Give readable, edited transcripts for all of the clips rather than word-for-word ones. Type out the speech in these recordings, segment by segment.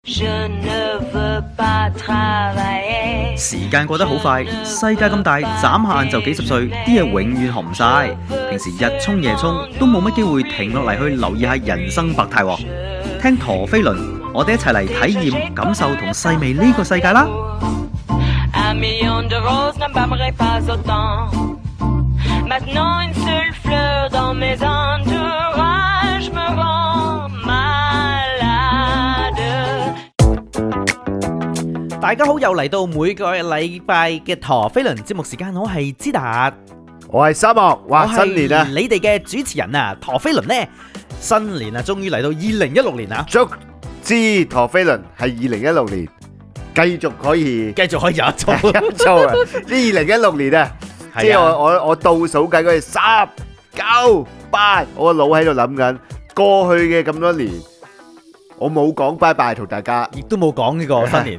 時間過得好快，世界咁大，眨下眼就幾十歲，啲嘢永遠學唔晒。平時日沖夜沖，都冇乜機會停落嚟去留意下人生百態。聽陀飛輪，我哋一齊嚟體驗、感受同細味呢個世界啦！大家好，又嚟到每個禮拜嘅陀飛輪節目時間，我係知達， 我係沙漠，哇！新年啊， 你哋嘅主持人啊，陀飛輪呢，新年啊，終於嚟到2016年啊， 祝之陀飛輪係2016年繼續可以有一做啊！呢2016年啊，即係我倒數計嗰啲10、9、8，我個腦喺度諗緊過去嘅咁多年。我冇講拜拜同大家， 亦都冇講呢個新年，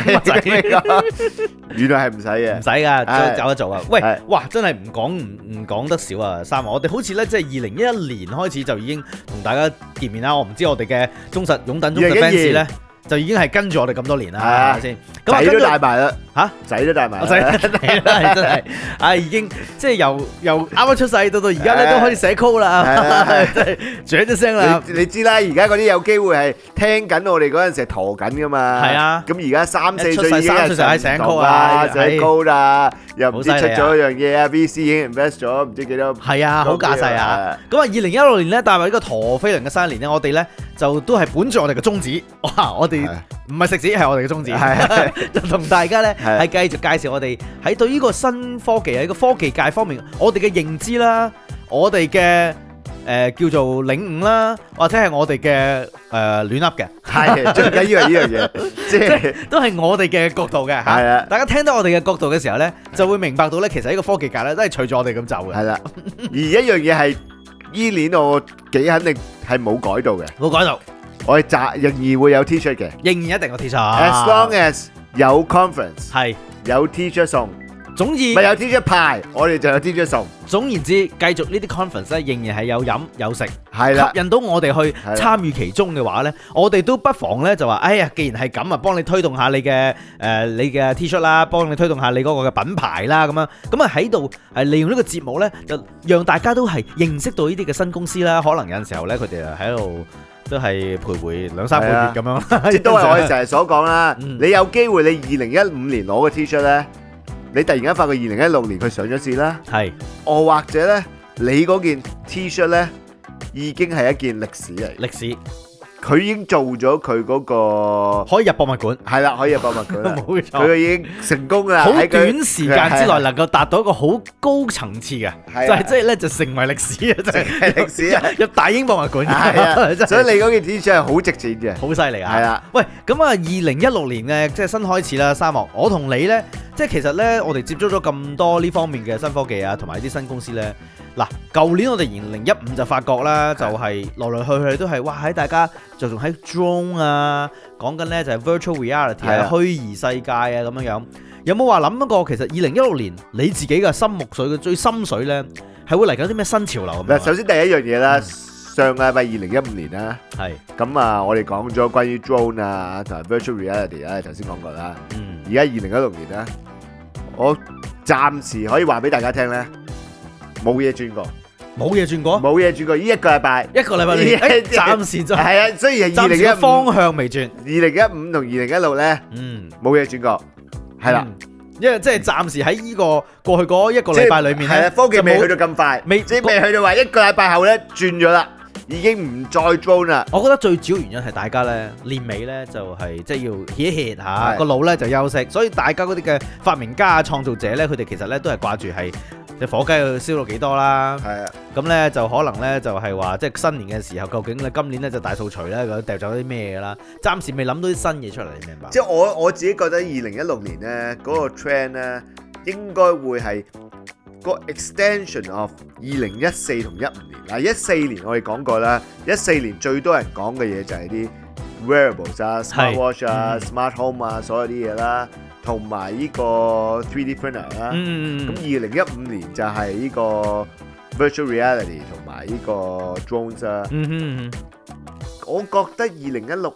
原來係唔使嘅， 唔使噶，走一做啊！喂，哇，真係唔講得少啊！三我哋好似咧，即係2011年開始就已經同大家見面啦。我唔知我哋嘅忠實擁躉fans 咧，就已經係跟住我哋咁多年啦，係咪先？ 仔都帶埋啦， 嚇， 仔都帶埋， 仔真係，已經即係由啱啱出世到而家咧，都可以寫 code 啦，真係轉咗聲啦。 你知啦，而家嗰啲有機會係聽緊我哋嗰陣時陀緊噶嘛。係啊，咁而家3、4歲已經係寫 code 啊，寫 code 啊，又唔知出咗一樣嘢啊 ，VC 已經 invest 咗唔知幾多。係啊，好架勢啊！咁啊，2016年咧，帶埋呢個陀飛輪嘅新一年咧，我哋咧就都係本住我哋嘅宗旨，哇！我哋唔係食紙，係我哋嘅宗旨，就同大家咧係繼續介紹我哋喺對呢個新科技喺個科技界方面，我哋嘅認知啦，我哋嘅叫做領悟啦，或者係我哋嘅亂噏嘅， 係最緊要係呢樣嘢，即係都係我哋嘅角度嘅嚇。係啊，大家聽到我哋嘅角度嘅時候咧，就會明白到咧，其實呢個科技界咧都係隨住我哋咁走嘅。係啦， 而一樣嘢係依年我幾肯定係冇改到嘅， 冇改到。 我哋仍然會有 T-shirt 嘅， 仍然一定有 T-shirt。 As long as 有 conference 係有 T-shirt 送， 總之咪有 T-shirt 派，我哋就有 T-shirt 送。 總言之，繼續呢啲 conference 咧，仍然係有飲有食， 係啦， 吸引到我哋去參與其中嘅話咧，我哋都不妨咧就話，哎呀，既然係咁啊，幫你推動下你嘅 T-shirt 啦，幫你推動下你嗰個嘅品牌啦，咁啊喺度利用呢個節目咧，就讓大家都係認識到呢啲嘅新公司啦。可能有陣時候咧，佢哋啊喺度。都係徘徊2、3個月咁樣， 即都係我哋成日所講啦。你有機會你2015年攞個 T-shirt 咧，你突然間發覺2016年佢上咗市啦，係，或者咧你嗰件 T-shirt 咧已經係一件歷史嚟，歷史。佢已經做咗佢嗰個可以入博物館，係啦，可以入博物館啦，冇錯，佢已經成功啦，好短時間之內能夠達到一個好高層次嘅，就係即係咧就成為歷史啊，真係歷史啊，入大英博物館，係啊， 所以你嗰件 T-shirt 係好值錢嘅， 好犀利啊， 係啊， 喂，咁啊2016年嘅即係新開始啦，沙漠，我同你咧，即係其實咧我哋接觸咗咁多呢方面嘅新科技啊，同埋啲新公司咧。嗱，舊年我哋2015就發覺啦，就係來來去去都係哇喺大家着重喺 drone 啊，講緊咧就係 virtual reality 啊，虛擬世界啊咁樣樣。有冇話諗過其實2016年你自己嘅心目水嘅最深水咧，係會嚟緊啲咩新潮流？ 嗱，首先第一樣嘢啦，上禮拜2015年啦，係咁啊，我哋講咗關於 drone 啊同埋 virtual reality 啊，頭先講過啦。而家2016年啦，我暫時可以話俾大家聽咧。冇嘢轉過，冇嘢轉過，冇嘢轉過。呢一個禮拜，暫時就係啊，雖然係2015 方向未轉 ，2015同2016咧，冇嘢轉過，係啦， 因為即係暫時喺呢個過去嗰一個禮拜裏面咧， 科技未去到咁快，未去到話一個禮拜後咧轉咗啦，已經唔再 drone 啦。 我覺得最主要原因係大家咧年尾咧就係即係要歇一歇嚇，個腦咧就休息，所以大家嗰啲嘅發明家啊、創造者咧，佢哋其實咧都係掛住係。隻火雞要燒到幾多啦？係啊，咁咧就可能咧就係話，即係新年嘅時候，究竟咧今年咧就大掃除咧，佢掉走啲咩㗎啦？暫時未諗到啲新嘢出嚟，你明白？ 即係我自己覺得2016年咧嗰個 trend 咧應該會係個 extension of 2014同15年。嗱，14年我哋講過啦，14年最多人講嘅嘢就係啲 wearables 啊、smart watch 啊、smart home 啊，所有啲嘢啦。同埋呢個 3D printer 啦，咁2015年就係呢個 virtual reality 同埋呢個 drones 啦。我覺得2016咧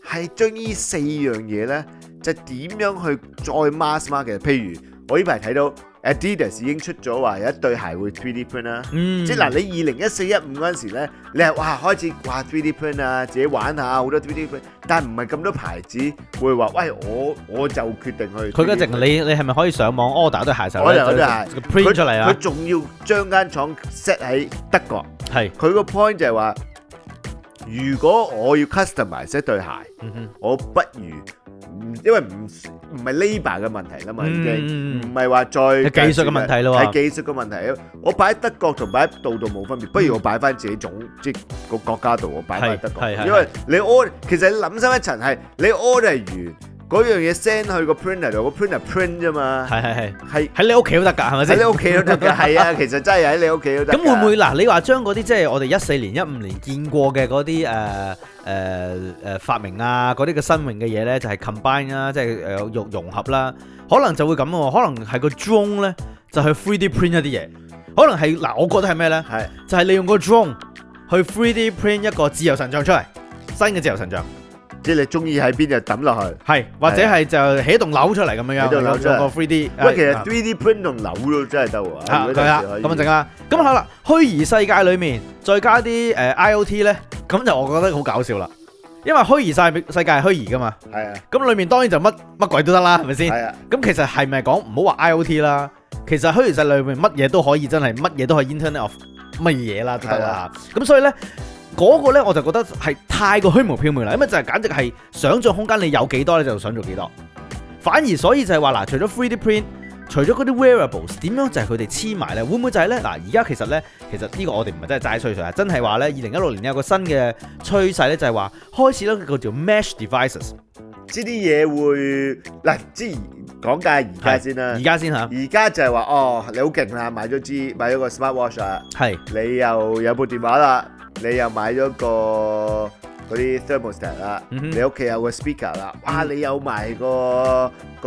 係將呢4樣嘢咧，就點樣去再 mass market？譬如我呢排睇到 Adidas 已經出咗話有一對鞋會 3D print 啦，即係嗱你2014-15嗰陣時咧，你係哇開始哇 3D print 啊，自己玩下好多 3D print， 但係唔係咁多牌子會話喂我就決定去。 佢嗰隻你係咪可以上網 order 對鞋時候咧 ？order 對鞋 print 出嚟啊？ 佢仲要將間廠 set 喺德國。 係佢個 point 就係話，如果我要 customize 一對鞋，我不如因為唔係 labour 嘅問題啦嘛，已經唔係話再技術嘅問題咯， 係技術嘅問題。我擺喺德國同擺喺度冇分別，不如我擺翻自己即係個國家度，我擺翻德國，因為你 order 其實你諗深一層係你 order 完嗰樣嘢 send 去個 printer 度，個 printer print 啫嘛，係喺你屋企都得㗎，係咪先？ 喺你屋企都得㗎，係啊，其實真係喺你屋企都得。 咁會唔會嗱？你話將嗰啲即係我哋14年、15年見過嘅嗰啲發明啊，嗰啲嘅新穎嘅嘢咧，就係 combine 啦，即係融合啦，可能就會咁喎，可能係個 drone 咧就去 3D print 一啲嘢，可能係嗱，我覺得係咩咧？係就係利用個 drone 去 3D print 一個自由神像出嚟，新嘅自由神像。 即係你中意喺邊就抌落去， 係或者係就起一棟樓出嚟咁樣樣，有個 3D。 喂，其實 3D print 棟樓都真係得喎。 係啊，咁啊正啦。咁好啦，虛擬世界裏面再加啲IoT 咧，咁就我覺得好搞笑啦。因為虛擬世界係虛擬噶嘛。係啊。咁裏面當然就乜鬼都得啦，係咪先？係啊。咁其實係咪講唔好話 IoT 啦？其實虛擬世界裏面乜嘢都可以，真係乜嘢都可以 Internet of 乜嘢啦都得啦。咁所以咧。嗰個咧我就覺得係太過虛無縹緲啦，因為就係簡直係想像空間你有幾多你就想做幾多，反而所以就係話嗱，除咗 3D print， 除咗嗰啲 wearables， 點樣就係佢哋黐埋咧？會唔會就係咧？嗱，而家其實呢個我哋唔係真係齋吹水啊，真係話咧2016年有個新嘅趨勢咧，就係話開始咧個叫 mesh devices， 呢啲嘢會嗱，之講解而家先啦， 而家先嚇， 而家就係話哦，你好勁啦，買咗個 smart watch 啦，係，你又有部電話啦。你又買咗個嗰啲 thermostat 啦，你屋企有個 speaker 啦，哇！你有埋個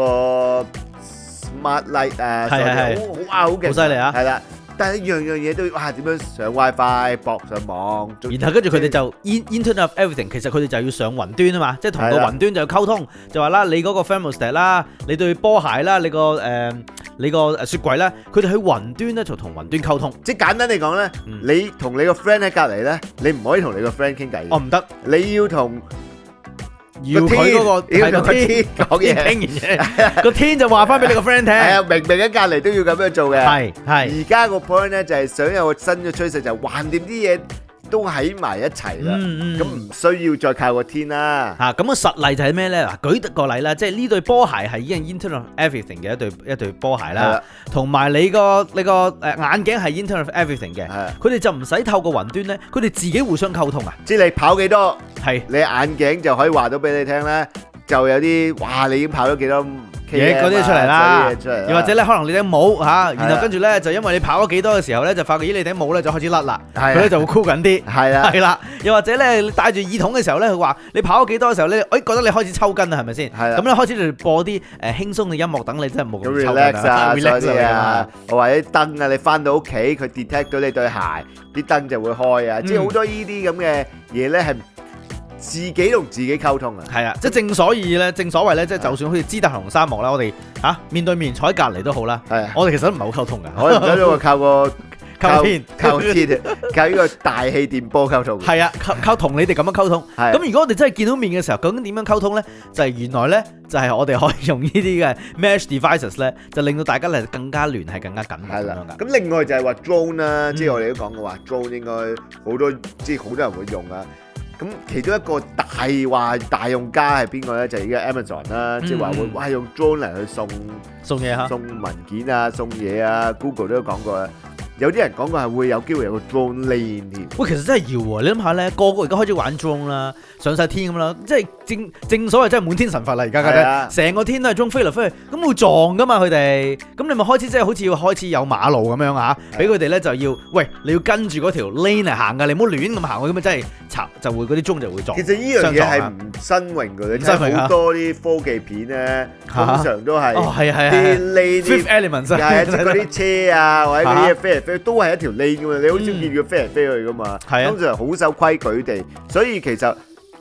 smart light 啊，好勁，好犀利啊！係啦，但係樣嘢都哇點樣上 WiFi 駁上網， 然後跟住佢哋就 Internet of Everything， 其實佢哋就要上雲端啊嘛，即係同個雲端就要溝通，就話啦，你嗰個 thermostat 啦，你對波鞋啦，你個雪櫃咧，佢哋喺雲端咧就同雲端溝通。 即係簡單嚟講咧，你同你個 friend 喺隔離咧，你唔可以同你個 friend 傾偈。 哦，唔得， 你要同要佢嗰個天講嘢， 傾完嘢，個天就話翻俾你個 friend 聽。係啊，明明喺隔離都要咁樣做嘅。係。而家個 point 咧就係想有個新嘅趨勢，就係橫掂啲嘢都喺埋一齊啦，咁唔需要再靠個天啦。 嚇，咁個實例就係咩咧？嗱，舉個例啦，即係呢對波鞋係已經 Internet of Everything 嘅一對波鞋啦，同埋你個眼鏡係 Internet of Everything 嘅，佢哋就唔使透過雲端咧，佢哋自己互相溝通啊。 即係你跑幾多，係你眼鏡就可以話到俾你聽咧，就有啲哇，你已經跑咗幾多嘢嗰啲出嚟啦，又或者咧，可能你頂帽嚇，然後跟住咧就因為你跑咗幾多嘅時候咧，就發覺咦你頂帽咧就開始甩啦，佢咧就會箍緊啲，係啦，又或者咧你戴住耳筒嘅時候咧，佢話你跑咗幾多嘅時候咧，覺得你開始抽筋啦，係咪先？咁咧開始就播啲輕鬆嘅音樂，等你真係冇咁抽筋啊 ，relax 啊，或者燈啊，你翻到屋企佢 detect 到你對鞋，啲燈就會開啊，即係好多呢啲咁嘅嘢咧係。自己同自己溝通啊， 係啊，即係正所謂咧，即係就算好似支達同沙漠啦，我哋面對面坐喺隔離都好啦，我哋其實都唔係好溝通㗎， 我唔得咗靠天，靠呢個大氣電波溝通， 係啊，靠同你哋咁樣溝通。咁如果我哋真係見到面嘅時候，究竟點樣溝通咧？就係原來咧，就係我哋可以用呢啲嘅 mesh devices 咧，就令到大家咧更加聯繫更加緊密咁樣㗎。 咁另外就係話 drone 啦，即係我哋都講過話 drone 應該好多，即係好多人會用啊。咁其中一個大用家係邊個咧？就係而家 Amazon 啦，即係話會哇用 drone 嚟去送嘢嚇，送文件啊，送嘢啊。Google 都有講過啦，有啲人講過係會有機會有個 drone lane 添。 喂，其實真係要喎！你諗下咧，個個而家開始玩 drone 啦，上晒天咁啦，即係正所謂真係滿天神佛啦！而家嘅成個天都係 drone 飛嚟飛去，咁會撞噶嘛佢哋。咁你咪開始即係好似要開始有馬路咁樣嚇，俾佢哋咧就要喂你要跟住嗰條 lane 嚟行㗎，你唔好亂咁行，咁啊真係就會嗰啲鐘就會撞。 其實呢樣嘢係唔新穎㗎，你睇好多啲科技片咧，通常都係啲 lane Fifth Element 即係嗰啲車啊或者嗰啲嘢飛嚟飛去都係一條 lane 㗎嘛，你好少見佢飛嚟飛去㗎嘛。通常好守規矩地，所以其實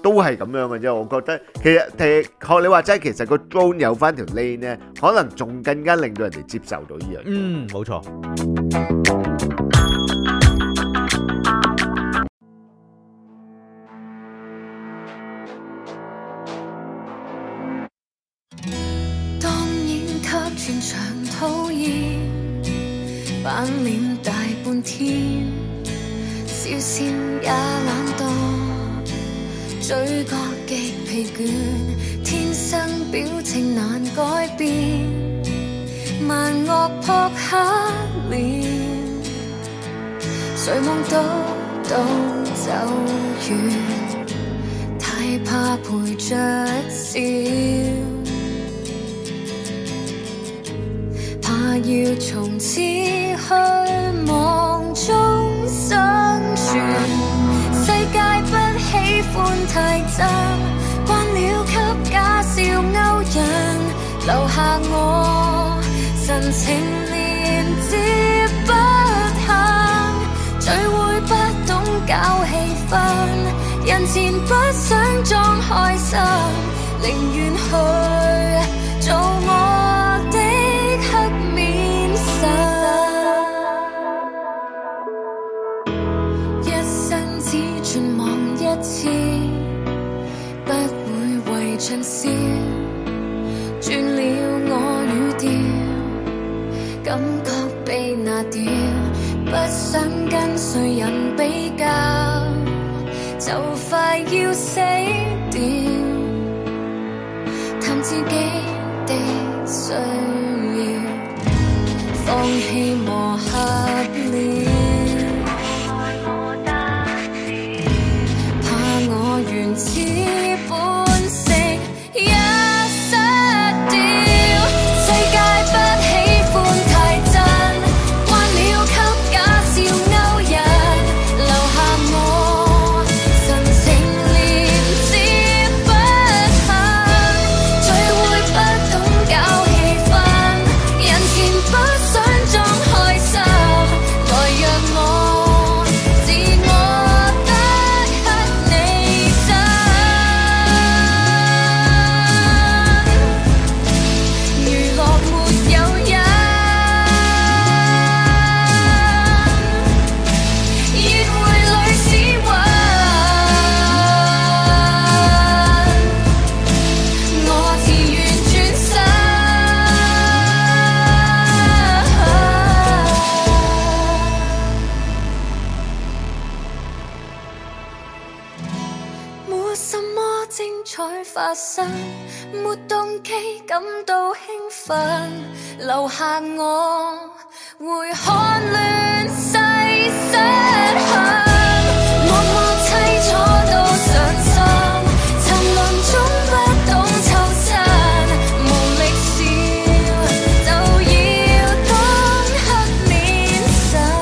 都係咁樣嘅啫。我覺得其實學你話齋，其實個 drone 有翻條 lane 咧，可能仲更加令到人哋接受到呢樣嘢。 冇錯。 全場討厭，板臉大半天，視線也懶惰，嘴角極疲倦，天生表情難改變，萬惡撲克臉，誰望到走遠，太怕陪着笑。要從此去望中生存，世界不喜歡太真，慣了給假笑勾引，留下我神情連接不行，聚會不懂搞氣氛，人前不想裝開心，寧願去做我的黑面神，一生只存望一次，不會為盡笑，轉了我語調，感覺被拿掉，不想跟誰人比較，就快要死掉，談自己的需要，放棄磨合了，怕我原始本性一失掉，世界不喜歡太真，慣了給假笑勾引，留下我神情連接不行，聚會不懂搞氣氛，人前不想裝開心，來讓我自我得給你真，娛樂沒有癮，宴會裏試運，我自願轉身。沒什麼精彩發生，沒動機感到興奮，留下我會看亂世失衡，默默凄楚都上心，沉淪中不懂抽身，無力笑就要當黑面神。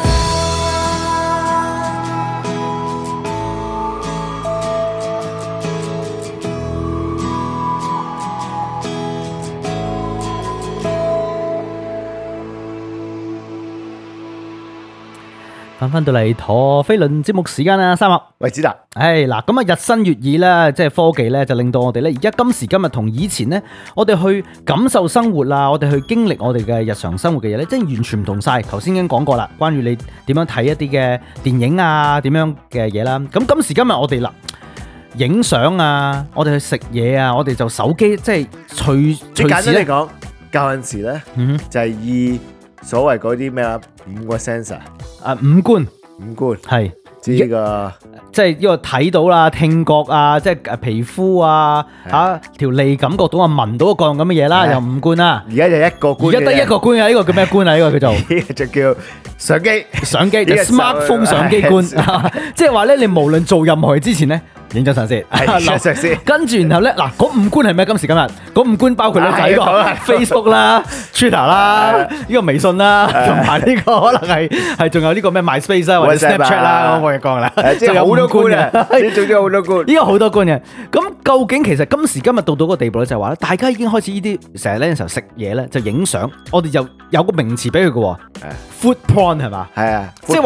翻到嚟陀飛輪節目時間啦，三木。 喂，子達， 嗱，咁啊日新月異啦，即係科技咧就令到我哋咧而家今時今日同以前咧，我哋去感受生活啦，我哋去經歷我哋嘅日常生活嘅嘢咧，即係完全唔同晒。頭先已經講過啦，關於你點樣睇一啲嘅電影啊，點樣嘅嘢啦。咁今時今日我哋影相啊，我哋去食嘢啊，我哋就手機即係隨簡單時咧嚟講，舊陣時咧就係以所謂嗰啲咩啊5個 sensor 五官係知呢個即係呢個睇到啦、聽覺啊、即係皮膚啊、條脷感覺到啊、聞到各樣咁嘅嘢啦， 係有五官啦。 而家就一個官嘅啫， 而家得一個官啊！呢個叫咩官啊？呢個叫做呢個就叫相機， 相機，就呢個 smartphone 相機官。即係話咧，你無論做任何嘢之前咧，影咗相先， 係相先。 跟住然後咧，嗱嗰五官係咩？今時今日嗰五官包括咧就係呢個 Facebook 啦、Twitter 啦、呢個微信啦，同埋呢個可能係仲有呢個咩 MySpace 啦或者 Snapchat 啦，我冇嘢講啦， 即係好多官嘅，總之好多官。 呢個好多官嘅。咁究竟其實今時今日到個地步咧，就係話咧，大家已經開始呢啲成日咧時候食嘢咧就影相，我哋就有個名詞俾佢嘅喎，food porn 係嘛？ 係啊， 即係話咧，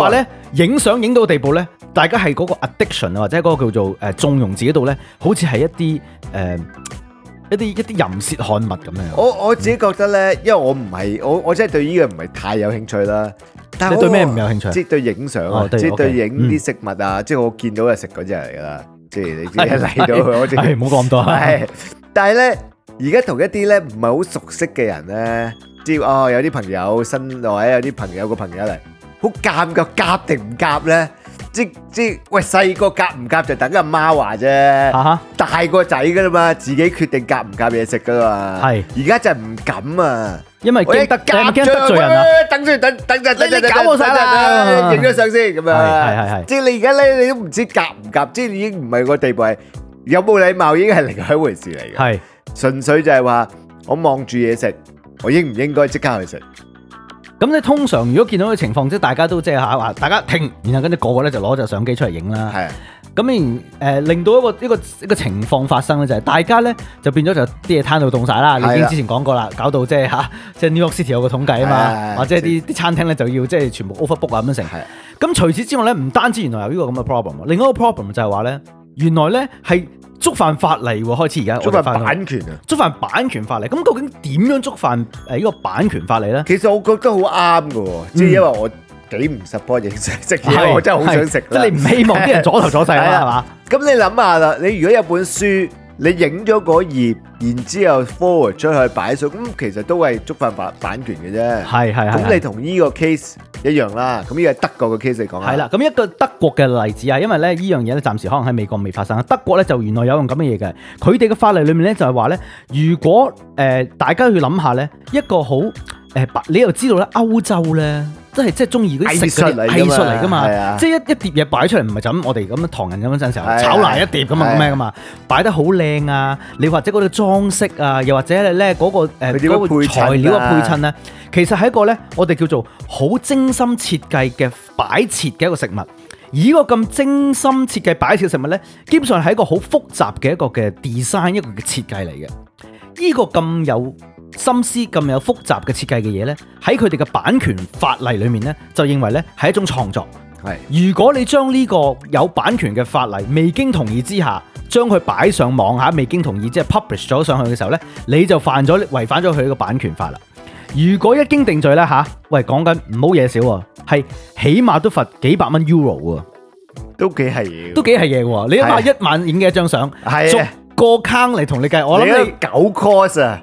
影相影到嘅地步咧，大家係嗰個 addiction 啊，或者嗰個叫做縱容自己度咧，好似係一啲淫褻刊物咁樣。 我自己覺得咧，因為我唔係我真係對呢個唔係太有興趣啦。但係你對咩唔有興趣？ 即係對影相啊，即係對影啲食物啊，即係我見到就食嗰隻嚟㗎啦。即係你自己嚟到我直唔好講咁多。 係，但係咧，而家同一啲咧唔係好熟悉嘅人咧，知哦有啲朋友新或者有啲朋友個朋友嚟，好尷尬，夾定唔夾咧？即喂細個夾唔夾就等阿媽話啫，大個仔㗎啦嘛，自己決定夾唔夾嘢食㗎嘛。係，而家就係唔敢啊，因為驚得罪人啊。等陣，你搞我晒啦，影咗相先咁樣。係，即係你而家咧，你都唔知夾唔夾，即係已經唔係個地步係有冇禮貌，已經係另外一回事嚟嘅。係，純粹就係話我望住嘢食，我應唔應該即刻去食？ 咁你通常如果見到嘅情況，即係大家都即係話大家停，然後跟住個個咧就攞隻相機出嚟影啦。係。咁令到一個情況發生咧，就係大家咧就變咗就啲嘢攤到凍晒啦。你已經之前講過啦，搞到即係即係 New York City 有個統計啊嘛，或者啲餐廳咧就要即係全部 overbook 啊咁樣成。咁除此之外咧，唔單止原來有呢個咁嘅 problem，另一個 problem 就係話咧，原來咧係觸犯法例喎，開始而家觸犯版權啊！ 觸犯版權法例，咁究竟點樣觸犯呢個版權法例咧？ 其實我覺得好啱㗎喎，即係因為我幾唔 support 影相食嘢，我真係好想食。 即係你唔希望啲人阻頭阻勢啦，係嘛？ 咁你諗下啦，你如果有本書，你影咗嗰頁，然之後 forward 出去擺上，咁其實都係觸犯版權嘅啫。係。咁你同呢個 case 一樣啦。咁呢個係德國嘅 case 嚟講啊。係啦，咁一個德國嘅例子啊，因為咧呢樣嘢咧暫時可能喺美國未發生。德國咧就原來有樣咁嘅嘢嘅，佢哋嘅法例裏面咧就係話咧，如果大家去諗下咧，一個好你又知道咧歐洲咧。即係中意嗰啲食嗰啲藝術嚟㗎嘛，即係一碟嘢擺出嚟唔係就咁我哋咁樣唐人咁樣陣時候炒埋一碟咁啊咩㗎嘛，擺得好靚啊！你或者嗰個裝飾啊，又或者咧嗰個材料嘅配襯咧，其實係一個咧我哋叫做好精心設計嘅擺設嘅一個食物。而呢個咁精心設計擺設嘅食物咧，基本上係一個好複雜嘅一個嘅 design 一個嘅設計嚟嘅。呢個咁有心思咁有複雜嘅設計嘅嘢呢，喺佢哋嘅版權法例裏面呢，就認為呢係一種創作。如果你將呢個有版權嘅法例未經同意之下，將佢擺上網下，未經同意即係 publish 咗上去嘅時候呢，你就違反咗佢呢個版權法啦。如果一經定罪呢，喂講緊唔好嘢少喎，係起碼都罰幾百蚊 Euro 喎，都幾係嘢喎。你諗下一晚影嘅一張相，個坑嚟同你計，我諗你9 course 啊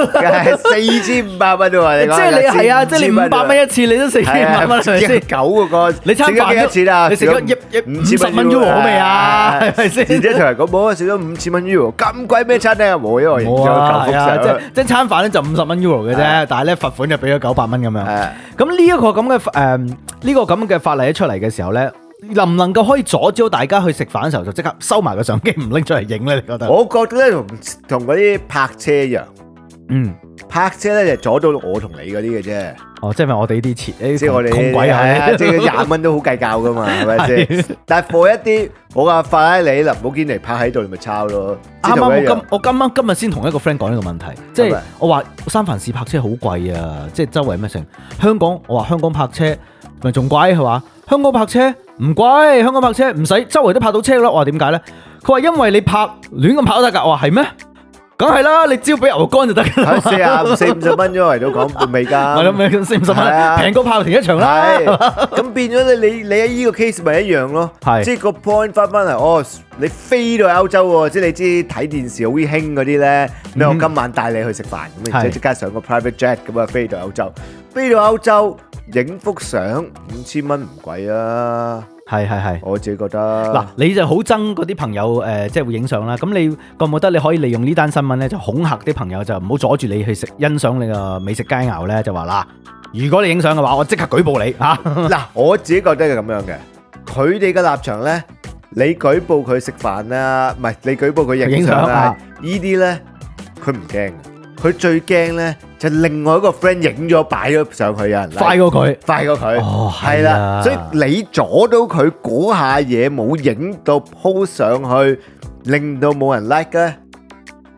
，4500蚊喎，即係你係啊，即係你500蚊一次，你都4500蚊，係咪先？9個 course， 你餐飯幾錢啊？你食咗50蚊 Euro 未啊？係咪先？然之後同人講冇啊，食咗5000蚊 Euro，咁貴咩餐廳啊？冇，因為影咗9幅相，即係餐飯咧就50蚊 Euro 嘅啫，但係咧罰款就俾咗900蚊咁樣。咁呢一個咁嘅呢個咁嘅法例一出嚟嘅時候咧，能唔能夠可以阻止到大家去食飯嘅時候就即刻收埋個相機唔拎出嚟影咧？你覺得？我覺得咧同嗰啲泊車一樣，泊車咧就阻到我同你嗰啲嘅啫。哦，即係咪我哋呢啲錢，即係我哋窮鬼啊！即係20蚊都好計較噶嘛，係咪先？但係貨一啲，我話法拉利、林寶堅尼泊喺度，你咪抄咯。啱啱我今日先同一個 friend 講呢個問題，即係我話三藩市泊車好貴啊，即係周圍咩成香港，我話香港泊車咪仲貴係嘛？香港泊車唔貴，香港泊車唔使周圍都泊到車咯。我話點解咧？佢話因為你泊亂咁泊都得㗎。我話係咩？梗係啦，你只要俾牛肝就得㗎啦。40-50蚊咗嚟到講未㗎？係咯，咪40-50蚊，平過炮停一場啦。咁變咗你喺呢個 case 咪一樣咯。即係個 point 翻嚟，哦，你飛到歐洲喎，即係你知睇電視好興嗰啲咧，咩我今晚帶你去食飯咁，然之後即刻上個 private jet 咁啊飛到歐洲，飛到歐洲影幅相5000蚊唔貴啊。係，我自己覺得嗱，你就好憎嗰啲朋友即係會影相啦。咁你覺唔覺得你可以利用呢單新聞咧，就恐嚇啲朋友，就唔好阻住你去欣賞你個美食佳肴咧？就話嗱，如果你影相嘅話，我即刻舉報你嚇。嗱，我自己覺得係咁樣嘅。佢哋嘅立場咧，你舉報佢食飯啦，唔係你舉報佢影相啦，呢啲咧佢唔驚。佢最驚咧就另外一個 friend 影咗擺咗上去啊，快過佢，係啦，所以你阻到佢嗰下嘢冇影到 post 上去，令到冇人 like 咧，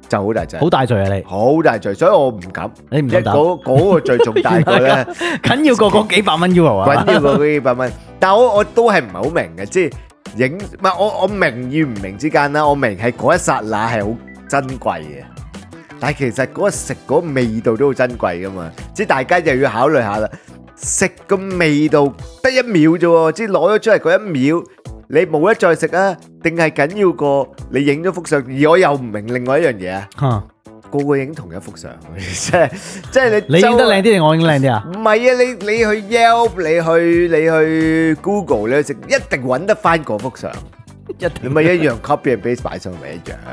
就好大劑， 好大罪啊你！ 好大罪，所以我唔敢。 你唔敢嗰個罪仲大過咧， 緊要過嗰幾百蚊 Euro 啊！ 緊要過嗰幾百蚊。但係我都係唔係好明嘅，即係影唔係我明與唔明之間啦。我明係嗰一剎那係好珍貴嘅，但係其實嗰個食嗰個味道都好珍貴噶嘛。即係大家就要考慮下啦，食個味道得1秒啫喎，即係攞咗出嚟嗰1秒。你冇得再食啊？定係緊要過你影咗幅相？而我又唔明另外一樣嘢啊！個個影同一幅相，即係你影得靚啲定我影得靚啲啊？ 唔係啊！你去 Yelp，你去 Google，你去食一定揾得翻嗰幅相，你咪一樣 copy and paste 擺上咪一樣。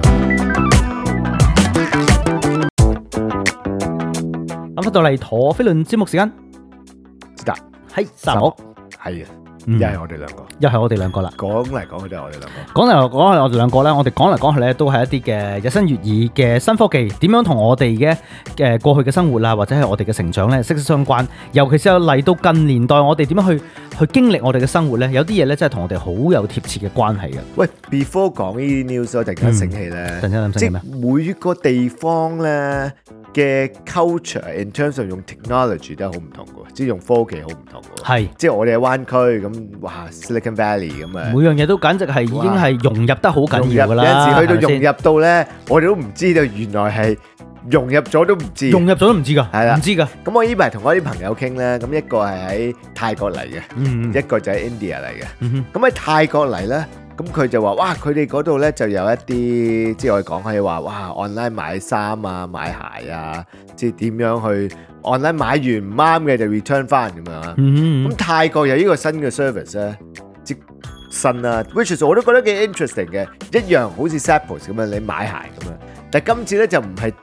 咁翻到嚟陀飛輪節目時間， 得係沙漠， 係啊。又係我哋兩個， 又係我哋兩個啦。 講嚟講去都係我哋兩個。 講嚟講去，我哋兩個咧，我哋講嚟講去咧，都係一啲嘅日新月異嘅新科技，點樣同我哋嘅過去嘅生活啊，或者係我哋嘅成長咧，息息相關。尤其是嚟到近年代，我哋點樣去經歷我哋嘅生活咧？有啲嘢咧，真係同我哋好有貼切嘅關係嘅。 喂 ，before 講呢啲 news，我突然間醒起咧，即係每個地方咧嘅 culture in terms of 用 technology 都係好唔同嘅，即係用科技好唔同嘅。係，即係我哋喺灣區咁，哇 Silicon Valley 咁啊， 每樣嘢都簡直係已經係融入得好緊要㗎啦。 有陣時去到融入到咧，我哋都唔知道原來係融入咗都唔知， 融入咗都唔知㗎，係啦，唔知㗎。 咁我呢排同我啲朋友傾咧，咁一個係喺泰國嚟嘅，一個就喺 India 嚟嘅。咁喺泰國嚟咧。咁佢就話：哇！佢哋嗰度咧就有一啲，即係我哋講係話，哇 ！online 買衫啊、買鞋啊，即係點樣去 online 買完唔啱嘅就 return 翻咁樣。咁泰國有呢個新嘅 service 咧，即新啦 ，which is 我都覺得幾 interesting 嘅，一樣好似 Zappos 咁樣，你買鞋咁樣。但係今次咧就唔係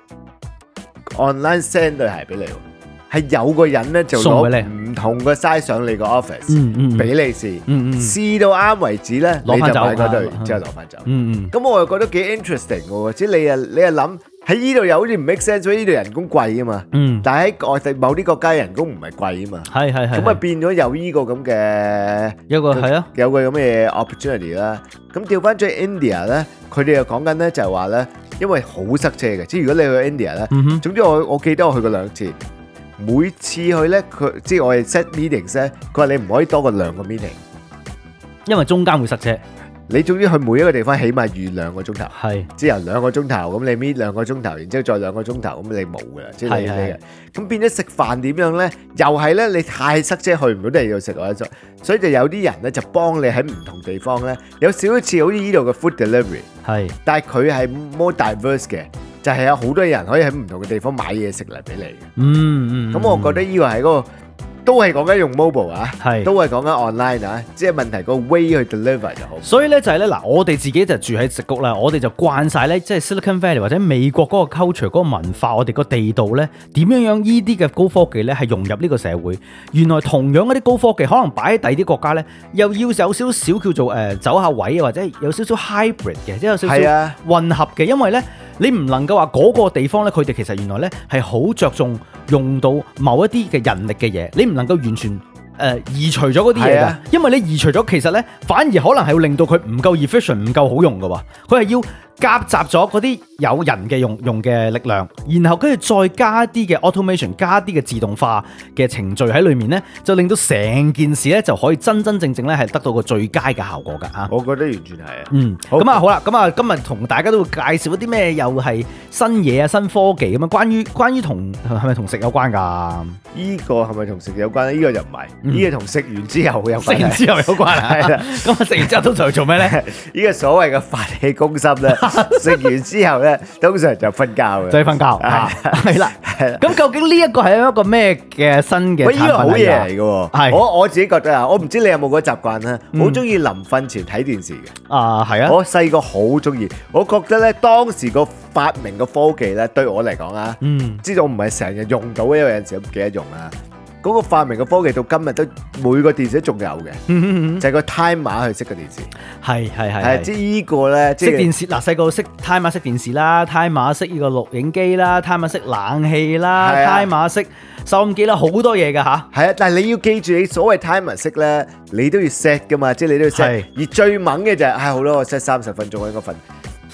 online send 對鞋俾你喎。係有個人咧就攞唔同嘅 size 上你個 office，俾你試，試到啱為止咧，你就買嗰對，之後攞翻走。咁我又覺得幾 interesting 喎，即係你又諗喺呢度又好似唔 make sense，所以呢度人工貴啊嘛。但係喺外地某啲國家人工唔係貴啊嘛。係。咁啊變咗有呢個咁嘅有個咁嘅 opportunity 啦。咁調翻轉 India 咧，佢哋又講緊咧就係話咧，因為好塞車嘅，即係如果你去 India 咧，總之我記得我去過2次。每次去咧，佢即係我哋 set meetings 咧，佢話你唔可以多過2個 meeting， 因為中間會塞車。你總之去每一個地方起碼預2個鐘頭，係即係由2個鐘頭咁你 meet 2個鐘頭，然之後再2個鐘頭咁你冇噶啦，即係你嘅。咁變咗食飯點樣咧？又係咧，你太塞車去唔到地度食或者，所以就有啲人咧就幫你喺唔同地方咧，有少少似好似呢度嘅 food delivery， 係，但係佢係 more diverse 嘅。就係有好多人可以喺唔同嘅地方買嘢食嚟俾你嘅。咁我覺得呢個係嗰個都係講緊用 mobile 啊，都係講緊 online 啊，即係問題個 way 去 deliver 就好。所以咧就係咧嗱，我哋自己就住喺矽谷啦，我哋就慣晒咧，即係 Silicon Valley 或者美國嗰個 culture 嗰個文化，我哋個地道咧點樣呢啲嘅高科技咧係融入呢個社會。原來同樣嗰啲高科技可能擺喺第二啲國家咧，又要有少少叫做走下位啊，或者有少少 hybrid 嘅，即係有少少混合嘅，因為咧。你唔能夠話嗰個地方咧，佢哋其實原來咧係好着重用到某一啲嘅人力嘅嘢，你唔能夠完全移除咗嗰啲嘢㗎，因為你移除咗，其實咧反而可能係會令到佢唔夠 efficient， 唔夠好用㗎喎，佢係要夾雜咗嗰啲有人嘅用嘅力量，然後跟住再加啲嘅 automation， 加啲嘅自動化嘅程序喺裏面咧，就令到成件事咧就可以真真正正咧係得到個最佳嘅效果㗎嚇。我覺得完全係啊。咁啊好啦，咁啊今日同大家都會介紹一啲咩又係新嘢啊、新科技咁樣，關於同係咪同食有關㗎？呢個係咪同食有關咧？呢個就唔係，呢個同食完之後有關。食完之後有關係啦。咁啊食完之後通常做咩咧？呢個所謂嘅發氣攻心咧。食完之後咧，通常就瞓覺嘅，就係瞓覺，係啦。咁究竟呢一個係一個咩嘅新嘅產品？呢個好嘢嚟嘅，係我自己覺得啊，我唔知你有冇嗰習慣啦，好中意臨瞓前睇電視嘅。啊，係啊，我細個好中意，我覺得咧當時個發明嘅科技咧，對我嚟講啊，知道唔係成日用到，因為有陣時都唔記得用啦。嗰個發明嘅科技到今日都每個電視都仲有嘅，就係個 timer 去熄個電視。係，即係呢個咧，熄電視嗱，細個熄 timer 熄電視啦 ，timer 熄呢個錄影機啦 ，timer 熄冷氣啦 ，timer 熄收音機啦，好多嘢㗎吓。係啊，但係你要記住，你所謂 timer 熄咧，你都要 set 㗎嘛，即係你都要 set。而最猛嘅就係，好啦，我 set 30分鐘應該瞓。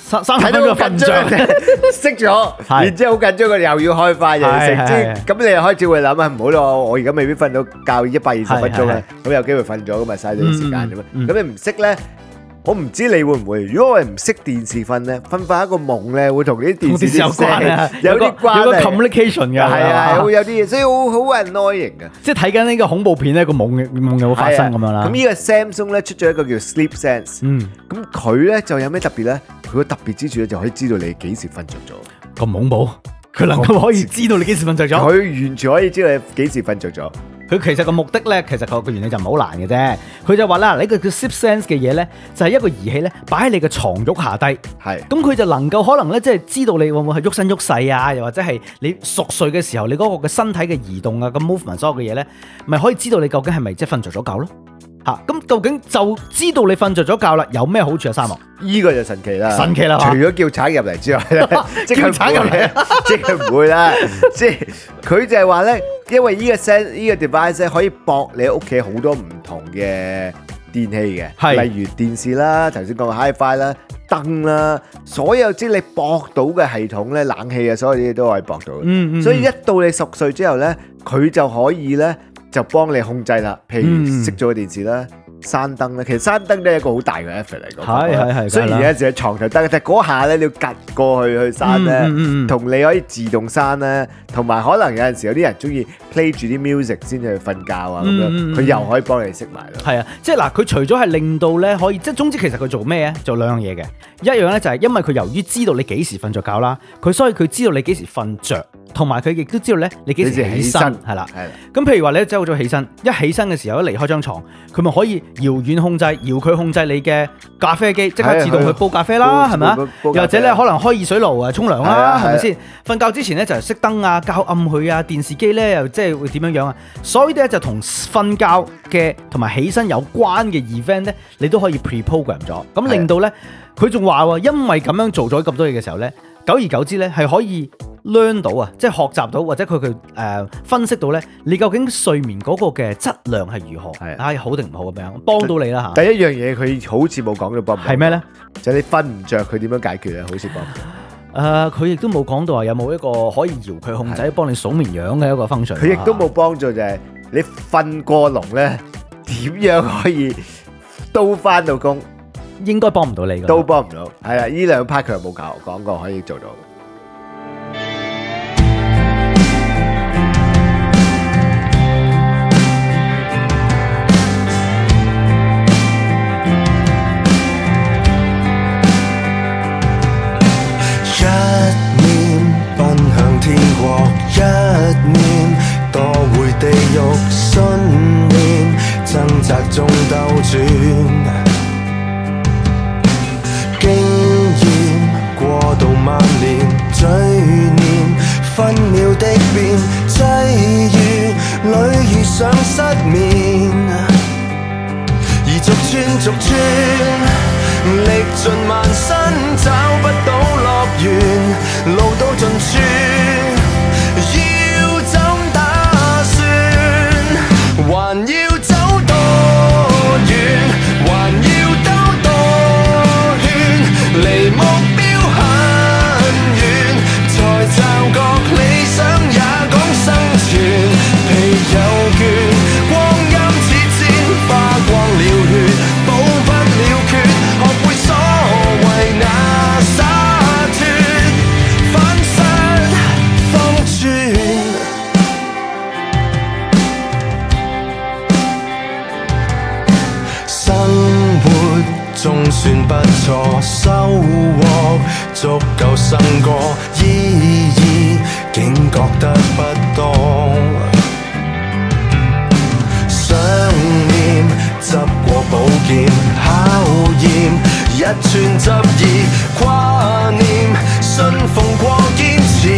30分鐘瞓唔着， 熄咗， 係然之後好緊張，佢又要開翻又要食， 係即係咁你又開始會諗啊，唔好咯，我而家未必瞓到覺120分鐘咧，咁有機會瞓咗咁咪嘥咗啲時間啫嘛。咁你唔識咧，我唔知你會唔會。如果我哋唔識電視瞓咧，瞓翻一個夢咧，會同啲電視有關啊， 有啲關係， 有個 communication 㗎， 係啊，會有啲嘢，所以好 annoying 嘅。 即係睇緊呢個恐怖片咧，個夢有冇發生咁樣啦。 咁呢個 Samsung 咧出咗一個叫 Sleep Sense，咁佢咧就有咩特別咧？佢個特別之處咧就可以知道你幾時瞓着咗。 咁恐怖，佢能夠可以知道你幾時瞓着咗。 佢完全可以知道你幾時瞓着咗。 佢其實個目的咧，其實個原理就唔係好難嘅啫。佢就話啦，呢個叫 Sleep Sense 嘅嘢咧，就係一個儀器咧，擺喺你嘅床褥下低。 係。 咁佢就能夠可能咧，即係知道你會唔會係喐身喐勢啊，又或者係你熟睡嘅時候，你嗰個嘅身體嘅移動啊，咁 movement 所有嘅嘢咧，咪可以知道你究竟係咪即係瞓着咗覺咯。嚇，咁究竟就知道你瞓着咗覺啦，有咩好處啊？三毛， 依個就神奇啦！ 神奇啦！ 除咗叫賊入嚟之外咧，即係叫賊入嚟， 即係唔會啦。即係佢就係話咧，因為依個 device 咧可以駁你屋企好多唔同嘅電器嘅，例如電視啦，頭先講嘅 HiFi 啦、燈啦，所有即係你駁到嘅系統咧，冷氣啊，所有嘢都可以駁到。所以一到你熟睡之後咧，佢就可以咧。就幫你控制啦，譬如熄咗個電視啦、閂燈啦。其實閂燈都係一個好大嘅 effort 嚟講。係。雖然有陣時喺床頭燈，但係嗰下咧你要趌過去閂咧，同你可以自動閂咧，同埋可能有陣時有啲人中意 play 住啲 music 先去瞓覺啊咁樣，佢又可以幫你熄埋咯。 係啊，即係嗱，佢除咗係令到咧可以，即係總之其實佢做咩咧？做兩樣嘢嘅，一樣咧就係因為佢由於知道你幾時瞓着覺啦，所以佢知道你幾時瞓着。同埋佢亦都知道咧，你幾時起身係啦。咁譬如話你朝早起身，一起身嘅時候一離開張床，佢咪可以遙距控制你嘅咖啡機，即刻自動去煲咖啡啦，係咪啊？又或者咧可能開熱水爐啊沖涼啦，係咪先？瞓覺之前咧就熄燈啊、校暗佢啊，電視機咧又即係會點樣樣啊？所以咧就同瞓覺嘅同埋起身有關嘅 event 咧，你都可以 pre-program 咗，咁令到咧佢仲話喎，因為咁樣做咗咁多嘢嘅時候咧，久而久之咧係可以learn 到啊，即係學習到或者佢分析到咧，你究竟睡眠嗰個嘅質量係如何，好定唔好咁樣，幫到你啦嚇。 第一樣嘢佢好似冇講到幫唔到， 係咩咧？ 就係你瞓唔着，佢點樣解決咧？好似幫唔到。 佢亦都冇講到話有冇一個可以遙距控制幫你數綿羊嘅一個 function。 佢亦都冇幫助，就係你瞓過籠咧，點樣可以都翻到工？ 應該幫唔到你㗎， 都幫唔到。係啦，呢兩 part 佢又冇講過可以做到。 一念墮回地獄，信念掙扎中兜轉，經驗過度萬年，罪念分秒的變，際遇裏遇上失眠，而逐寸歷盡萬辛找不到樂園，路到盡處要怎打算，還要走多遠，還要兜多圈，離目標很遠，才驟覺理想也講生存，疲有倦，光陰似箭，花光了血，補不了缺，學會所謂那灑脫，反身方轉。生活總算不錯，收穫足夠生過，意義竟覺得不多。想念執過寶劍，考驗一寸執意，掛念信奉過堅持，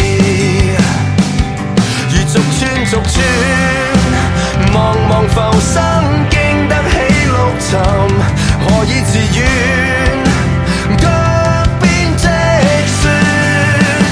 如逐寸茫茫浮生，經得起陸沉，何以自願腳邊積雪，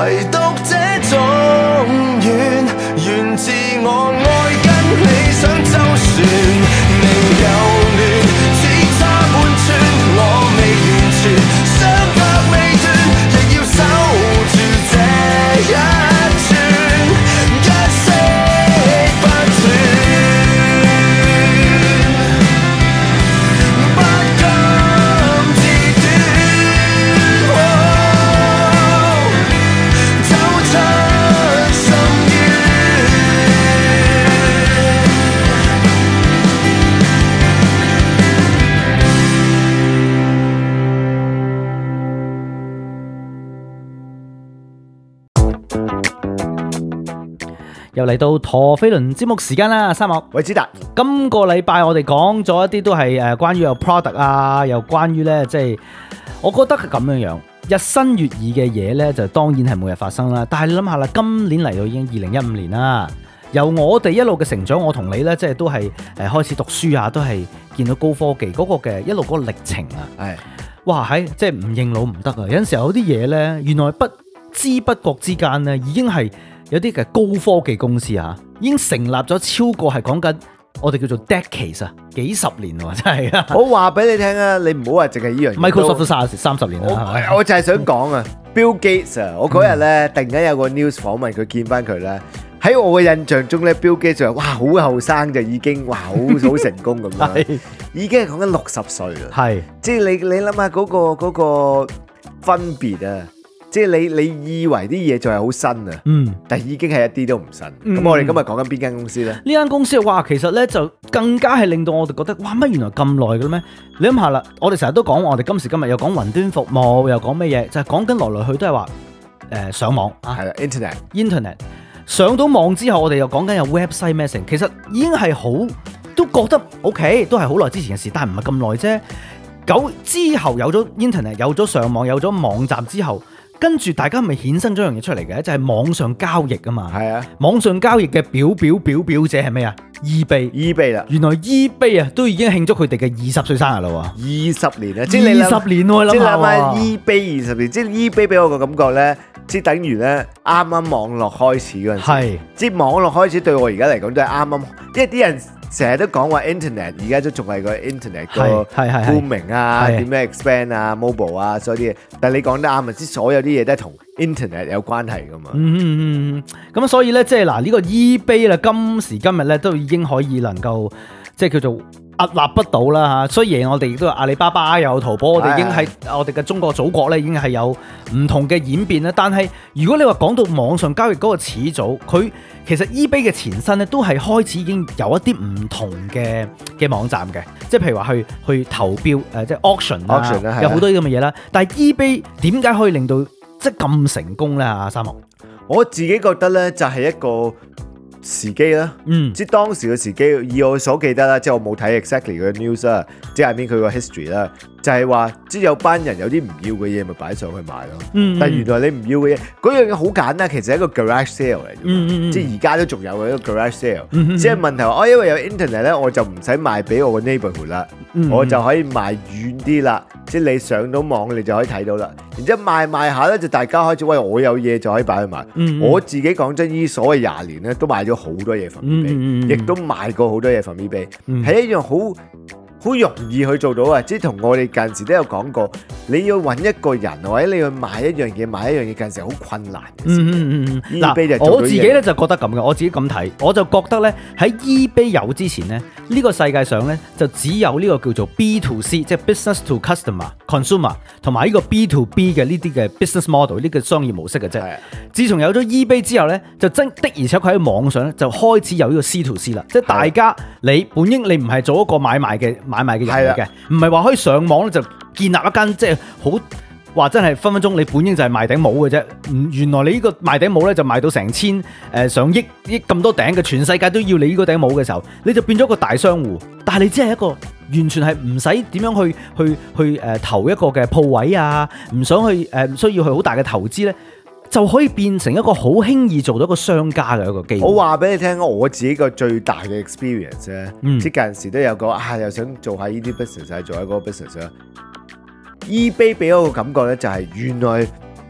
唯獨這種緣，源自我愛跟理想周旋，命有亂，只差半寸，我未完全，相隔未斷，亦要守住這一寸，一息不斷，不甘自斷，走出深淵。 又嚟到陀飛輪節目時間啦，三木。 喂，子達， 今個禮拜我哋講咗一啲都係關於有 product 啊，又關於咧即係我覺得係咁樣樣，日新月異嘅嘢咧就當然係每日發生啦。但係你諗下啦，今年嚟到已經2015年啦，由我哋一路嘅成長，我同你咧即係都係開始讀書啊，都係見到高科技嗰個嘅一路嗰個歷程啊。 係哇，即係唔認老唔得啊！有陣時候有啲嘢咧，原來不知不覺之間咧，已經係有啲嘅高科技公司啊，已經成立咗超過係講緊我哋叫做 decades 啊，幾十年喎，真係啊！ 我話俾你聽啊，你唔好話淨係呢樣嘢。 Microsoft 都30年啦， 我就係想講啊，Bill Gates 啊，我嗰日咧突然間有個 news 訪問佢，見翻佢咧，喺我嘅印象中咧，Bill Gates 就哇好後生就已經哇好成功咁樣，已經係講緊60歲啦。 係即係你諗下嗰個分別啊！即係你以為啲嘢就係好新啊，但係已經係一啲都唔新。咁我哋今日講緊邊間公司咧？ 呢間公司哇，其實咧就更加係令到我哋覺得哇乜原來咁耐嘅咩？你諗下啦，我哋成日都講我哋今時今日又講雲端服務，又講咩嘢？就係講緊來來去都係話上網啊， 係啦，internet 上到網之後，我哋又講緊有 website 咩成，其實已經係好都覺得 OK，都係好耐之前嘅事，但係唔係咁耐啫。之後有咗 internet， 有咗上網，有咗網站之後。跟住大家咪衍生咗樣嘢出嚟嘅，就係網上交易啊嘛。係啊，網上交易嘅表者係咩啊？eBay 啦。原來 eBay 啊都已經慶祝佢哋嘅20歲生日啦喎。20年啊，即係你20年喎，諗下 eBay 20年，即係 eBay 俾我個感覺咧，即係等於咧啱啱網絡開始嗰陣時。係，即係網絡開始對我而家嚟講都係啱啱，因為啲人成日都講話 internet， 而家都仲係個 internet 個 booming 啊，點樣 expand 啊 ，mobile 啊，所有啲嘢。但係你講得啱啊，即所有啲嘢都係同 internet 有關係噶嘛。 咁所以咧，即係嗱呢個 eBay 啦，今時今日咧都已經可以能夠即係叫做屹立不倒啦嚇。雖然我哋亦都有阿里巴巴又有淘寶，我哋已經喺我哋嘅中國祖國咧已經係有唔同嘅演變啦。但係如果你話講到網上交易嗰個始祖，佢其實 eBay 嘅前身咧都係開始已經有一啲唔同嘅網站嘅，即係譬如話去投標即係 auction 啦，有好多啲咁嘅嘢啦。但係 eBay 點解可以令到即係咁成功咧？阿三木， 我自己覺得咧就係一個時機啦，即係當時嘅時機，以我所記得啦，即係我冇睇 exactly 佢嘅 news 啦，即係入邊佢個 history 啦，就係話即係有班人有啲唔要嘅嘢咪擺上去賣咯，但係原來你唔要嘅嘢，嗰樣嘢好簡單，其實係一個 garage sale 嚟啫，即係而家都仲有嘅一個 garage sale，只係問題話，因為有 internet 咧，我就唔使賣俾我個 neighborhood 啦，我就可以賣遠啲啦，即係你上到網你就可以睇到啦，然之後賣下咧就大家開始喂我有嘢就可以擺去賣，我自己講真，呢所謂20年咧都賣咗好多嘢 from eBay，亦都賣過好多嘢 from eBay，係一樣好容易去做到啊！即係同我哋近時都有講過，你要揾一個人或者你去賣一樣嘢，近時好困難嘅事。 嗱，我自己咧就覺得咁嘅，我自己咁睇，我就覺得咧喺 eBay 有之前咧，呢個世界上咧就只有呢個叫做 B to C， 即係 business to customer、consumer， 同埋呢個 B to B 嘅呢啲嘅 business model 呢個商業模式嘅啫。自從有咗 eBay 之後咧，就的而且確喺網上咧就開始有呢個 C to C 啦，即係大家你本應你唔係做一個買賣嘅人嚟嘅，唔係話可以上網咧就建立一間即係好話真係分分鐘你本應就係賣頂帽嘅啫，原來你呢個賣頂帽咧就賣到成千上億咁多頂嘅，全世界都要你呢個頂帽嘅時候，你就變咗個大商戶，但係你只係一個完全係唔使點樣去投一個嘅鋪位啊，唔想去唔需要去好大嘅投資咧，就可以變成一個好輕易做到一個商家嘅一個機會。 我話俾你聽，我自己個最大嘅 experience 咧，即係近時都有個又想做下呢啲 business，做下嗰個 business 啦。eBay 俾我個感覺咧，就係原來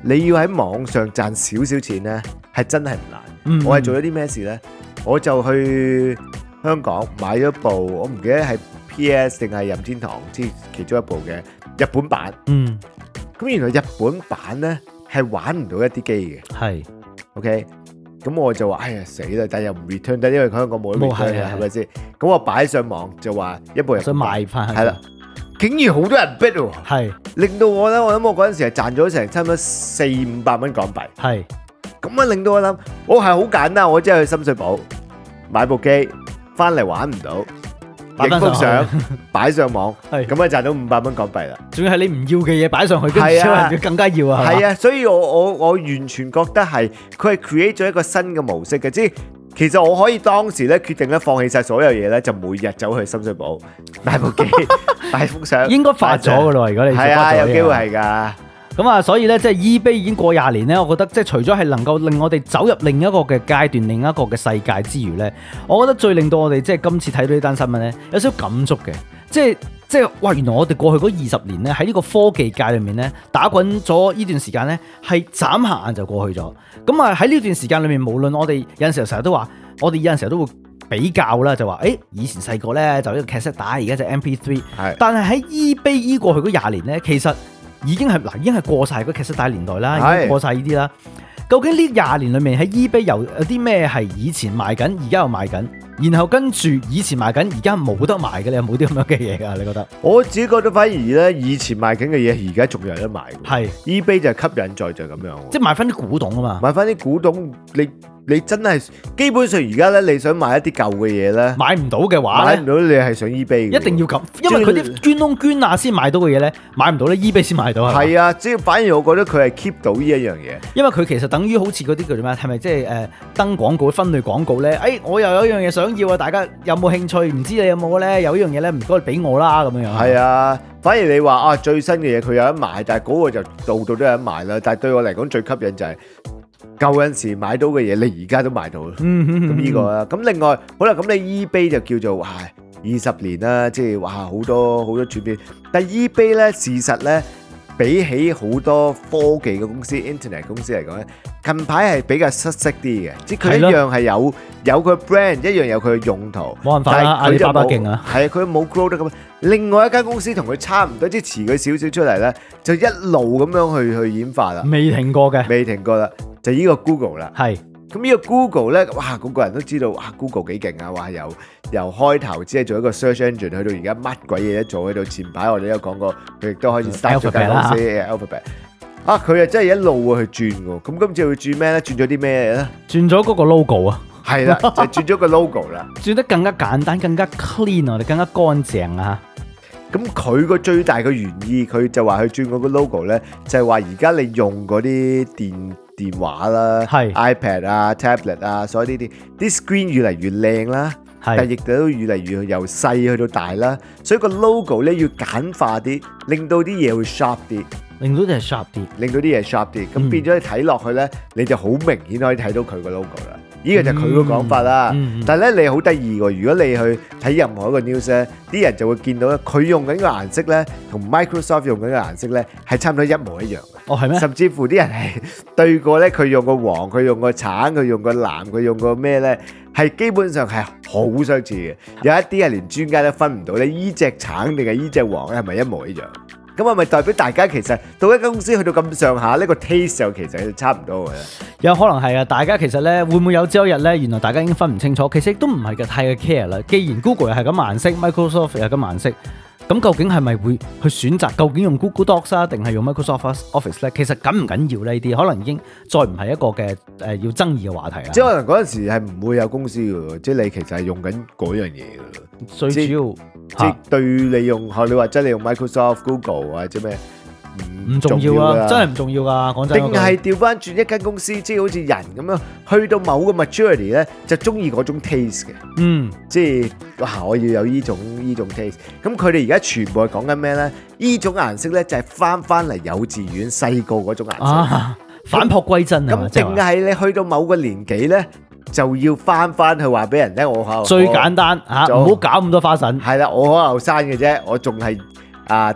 你要喺網上賺少少錢咧，係真係唔難。我係做咗啲咩事咧？我就去香港買咗部，我唔記得係 PS 定係任天堂之其中一部嘅日本版。咁原來日本版咧係玩唔到一啲機嘅。 係 OK，咁我就話：哎呀死啦！但係又唔 return 得，因為香港冇得 return 嘅，係咪先？咁我擺上網就話一部日本想版賣翻， 係啦，竟然好多人 bid 喎， 係令到我咧，我諗我嗰陣時係賺咗成差唔多400-500蚊港幣。 係咁啊，令到我諗，我係好簡單，我真係去深水埗買部機，翻嚟玩唔到，影幅相擺上網， 係咁啊賺到500蚊港幣啦。 仲要係你唔要嘅嘢擺上去，跟住係啊少人就更加要啊。 係啊，所以我完全覺得係佢係 create 咗一個新嘅模式嘅，即係其實我可以當時咧決定咧放棄晒所有嘢咧，就每日走去深水埗買部機擺幅相， 應該發咗噶咯，如果你係啊，有機會係㗎。 咁啊，所以咧，即係 eBay 已經過20年咧，我覺得即係除咗係能夠令我哋走入另一個嘅階段、另一個嘅世界之餘咧，我覺得最令到我哋即係今次睇到呢單新聞咧，有少少感觸嘅，即係哇！原來我哋過去嗰20年咧，喺呢個科技界裏面咧，打滾咗呢段時間咧，係眨下眼就過去咗。咁啊喺呢段時間裏面，無論我哋有陣時候成日都話，我哋有陣時候都會比較啦，就話以前細個咧就呢個 cassette 帶，而家就 MP3。 係， 但係喺 eBay 過去嗰20年咧，其實已經係過晒嗰 cassette 帶年代啦，已經過晒呢啲啦。究竟呢20年裏面喺 eBay 有啲咩係以前賣緊，而家又賣緊，然後跟住以前賣緊，而家冇得賣嘅？你有冇啲咁樣嘅嘢㗎？你覺得？ 我自己覺得反而咧，以前賣緊嘅嘢，而家仲有得賣。 係 eBay 就係吸引在就咁樣， 即係買翻啲古董啊嘛， 買翻啲古董，你真係基本上而家咧，你想買一啲舊嘅嘢咧， 買唔到嘅話咧， 買唔到你係上 eBay 嘅， 一定要咁，因為佢啲捐窿捐罅先買到嘅嘢咧，買唔到咧 eBay 先買到係。 係啊，即係反而我覺得佢係 keep 到呢一樣嘢。 因為佢其實等於好似嗰啲叫做咩？係咪即係登廣告、分類廣告咧？我又有一樣嘢想要啊！大家有冇興趣？唔知你有冇咧？有呢樣嘢咧，唔該俾我啦咁樣樣。 係啊，反而你話啊最新嘅嘢佢有得賣，但係嗰個就度度都有得賣啦。但係對我嚟講最吸引就係舊陣時買到嘅嘢，你而家都買到啦。咁呢個啦，咁另外好啦，咁你 eBay 就叫做20年啦，即係哇好多轉變。但係 eBay 咧，事實咧，比起好多科技嘅公司、internet 公司嚟講咧，近排係比較失色啲嘅，即係佢一樣係有佢 brand，一樣有佢嘅用途。 冇辦法啦，阿里巴巴勁啊！ 係啊，佢冇 grow 得咁。另外一間公司同佢差唔多，即係遲佢少少出嚟咧，就一路咁樣去演化啦， 未停過嘅， 未停過啦，就呢個 Google 啦。 係。 咁呢個 Google 咧，哇，個個人都知道，哇 Google 幾勁啊！話由開頭只係做一個 search engine，去到而家乜鬼嘢都做喺度。前排我哋都有講過，佢亦都開始 start 咗間公司 Alphabet。佢啊真係一路去轉喎。咁今次會轉咩咧？轉咗啲咩咧？ 轉咗嗰個 logo 啊！ 係啦，就轉咗個 logo 啦。 轉得更加簡單、更加 clean 啊！我哋更加乾淨啊！ 咁佢個最大嘅原意，佢就話佢轉嗰個 logo 咧，就係話而家你用嗰啲電話啦， 係 iPad 啊、tablet 啊，所有呢啲 screen 越嚟越靚啦，但係亦都越嚟越由細去到大啦，所以個 logo 咧要簡化啲，令到啲嘢會 sharp 啲， 令到啲嘢 sharp 啲， 咁變咗你睇落去咧，你就好明顯可以睇到佢個 logo 啦。呢個就係佢個講法啦。但係咧你好得意喎，如果你去睇任何一個 news 咧，啲人就會見到咧，佢用緊個顏色咧，同 Microsoft 用緊嘅顏色咧係差唔多一模一樣嘅。 哦，係咩？ 甚至乎啲人係對過咧，佢用個黃，佢用個橙，佢用個藍，佢用個咩咧，係基本上係好相似嘅。有一啲係連專家都分唔到咧，依隻橙定係依隻黃咧係咪一模一樣？咁係咪代表大家其實到一間公司去到咁上下呢個 taste 就其實差唔多嘅咧？ 有可能係啊！大家其實咧會唔會有朝一日咧，原來大家已經分唔清楚，其實亦都唔係嘅太嘅 care 啦。既然 Google 又係咁顏色，Microsoft 又係咁顏色，咁究竟係咪會去選擇究竟用 Google Docs 啊，定係用 Microsoft Office 咧？其實緊唔緊要呢啲可能已經再唔係一個嘅要爭議嘅話題啦。 即係可能嗰陣時係唔會有公司嘅喎，即係你其實係用緊嗰樣嘢嘅咯。 最主要即係對你用學你話齋，你用 Microsoft、Google 或者咩唔重要啊，真係唔重要噶，講真。 定係調翻轉一間公司，即係好似人咁樣，去到某個 maturity 咧，就中意嗰種 taste 嘅。即係哇，我要有呢種 taste。咁佢哋而家全部係講緊咩咧？呢種顏色咧就係翻嚟幼稚園細個嗰種顏色。 返璞歸真啊！ 咁定係你去到某個年紀咧，就要翻去話俾人聽，我最簡單嚇，唔好搞咁多花神。 係啦，我好後生嘅啫，我仲係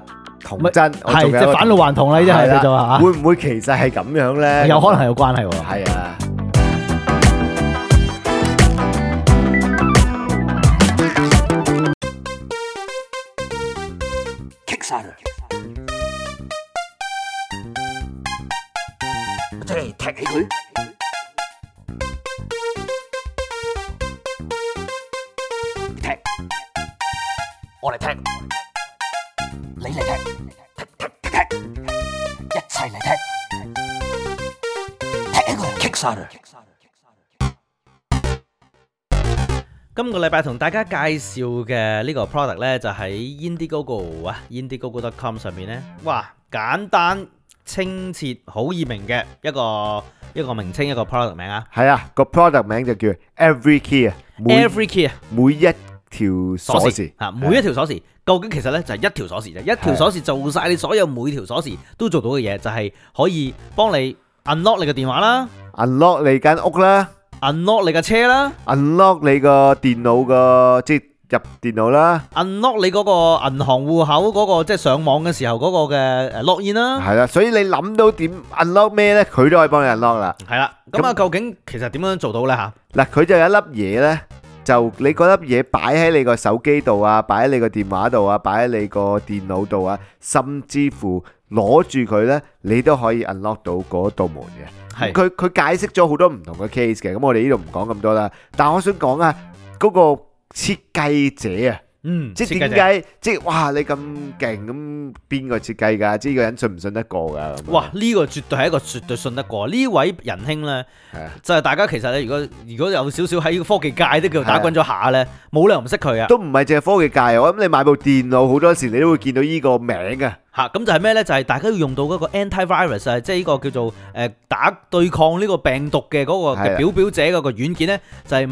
童真，我係即係返老還童啦，呢啲係叫做嚇。 會唔會其實係咁樣咧？ 有可能係有關係喎。 係啊。 即係踢起佢，踢，我嚟踢，你嚟踢，踢，一齊嚟踢，踢起佢，kick晒佢。 今個禮拜同大家介紹嘅呢個 product 咧，就喺 Indiegogo 啊 ，Indiegogo.com 上面咧，哇，簡單清澈、好易明嘅一個名稱，一個 product 名啊。 係啊，個 product 名就叫 Every Key 啊 Every key 啊， 每一條鎖匙啊，每一條鎖匙，究竟其實咧就係一條鎖匙啫，一條鎖匙做晒你所有每條鎖匙都做到嘅嘢，就係可以幫你 unlock 你嘅電話啦 ，unlock 你間屋啦。 ，unlock 你嘅車啦 unlock 你個電腦個即係入電腦啦， ，unlock 你嗰個銀行戶口嗰個即係上網嘅時候嗰個嘅login 啦， 係啦，所以你諗到點 unlock 咩咧，佢都可以幫你 unlock 啦。 係啦，咁啊究竟其實點樣做到咧嚇？ 嗱，佢就有一粒嘢咧，就你嗰粒嘢擺喺你個手機度啊，擺喺你個電話度啊，擺喺你個電腦度啊，甚至乎攞住佢咧，你都可以 unlock 到嗰道門嘅。 係佢解釋咗好多唔同嘅 case 嘅，咁我哋呢度唔講咁多啦。但係我想講啊，嗰個設計者啊，即係點解即係哇你咁勁咁邊個設計㗎？即係呢個人信唔信得過㗎？ 哇！呢個絕對係一個絕對信得過呢位仁兄咧，就係大家其實咧，如果有少少喺科技界都叫打滾咗下咧，冇理由唔識佢啊！ 都唔係淨係科技界，我諗你買部電腦好多時你都會見到呢個名啊！ 嚇咁就係咩咧？就係大家要用到嗰個 antivirus 啊，即係呢個叫做對抗呢個病毒嘅嗰個嘅表者嗰個軟件咧，就係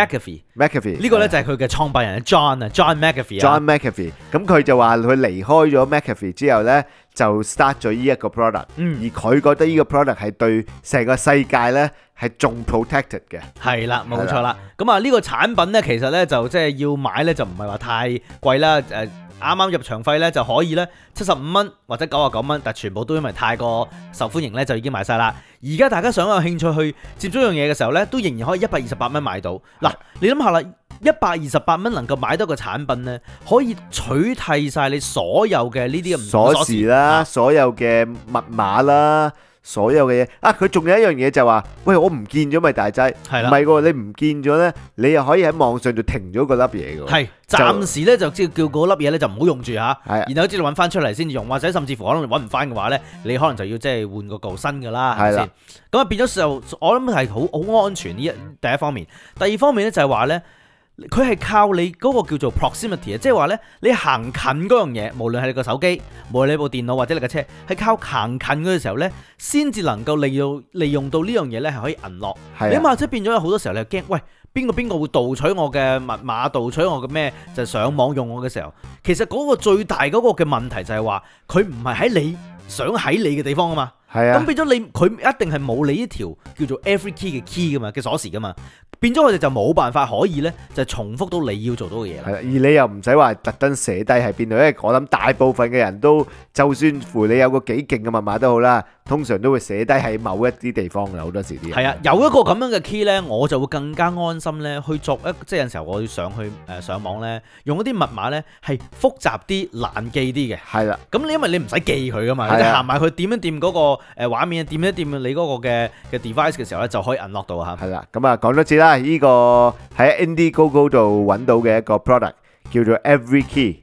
McAfee。呢個咧就係佢嘅創辦人 John McAfee。 John McAfee，咁佢就話佢離開咗 McAfee 之後咧，就 start 咗呢一個 product，而佢覺得呢個 product 係對成個世界咧係仲 protected 嘅。 係啦，冇錯啦。咁啊呢個產品咧，其實咧就即係要買咧就唔係話太貴啦，啱啱入場費咧就可以咧75蚊或者99蚊，但全部都因為太過受歡迎咧就已經賣晒啦。而家大家想有興趣去接觸樣嘢嘅時候咧，都仍然可以128蚊買到。嗱，你諗下啦，128蚊能夠買到個產品咧，可以取替晒你所有嘅呢啲唔同鎖匙啦，所有嘅密碼啦。所有嘅嘢啊，佢仲有一樣嘢就話，喂，我唔見咗咪大劑， 係啦， 唔係喎，你唔見咗咧，你又可以喺網上度停咗嗰粒嘢嘅， 係暫時咧就即係叫嗰粒嘢咧就唔好用住嚇， 然後之後揾翻出嚟先至用，或者甚至乎可能揾唔翻嘅話咧，你可能就要即係換個舊新㗎啦，係咪先？咁啊變咗就我諗係好安全呢第一方面，第二方面咧就係話咧。佢係靠你嗰個叫做 proximity 啊，即係話咧，你行近嗰樣嘢，無論係你個手機，無論你部電腦或者你個車，係靠行近嗰嘅時候咧，先至能夠利用到呢樣嘢咧，係可以unlock。你諗下，即係變咗有好多時候你驚，喂，邊個會盜取我嘅密碼，盜取我嘅咩，就係上網用我嘅時候，其實嗰個最大嗰個嘅問題就係話，佢唔係喺你想喺你嘅地方啊嘛。咁變咗佢一定係冇你呢條叫做 every key 嘅 key 噶嘛，嘅鎖匙噶嘛，變咗佢哋就冇辦法可以咧就重複到你要做到嘅嘢。 係啦，而你又唔使話特登寫低喺邊度，因為我諗大部分嘅人都就算乎你有個幾勁嘅密碼都好啦，通常都會寫低喺某一啲地方嘅，好多時啲人。係啊， 有一個咁樣嘅 key 咧，我就會更加安心咧去作即係有陣時候我要上去上網咧，用一啲密碼咧係複雜啲、難記啲嘅。係啦，咁因為你唔使記佢噶嘛，你行埋去點一掂嗰個畫面，掂一掂你嗰個嘅 device 嘅時候咧，就可以 unlock 到嚇。 係啦，咁啊講多次啦，呢個喺 Indiegogo 度揾到嘅一個 product 叫做 Every Key。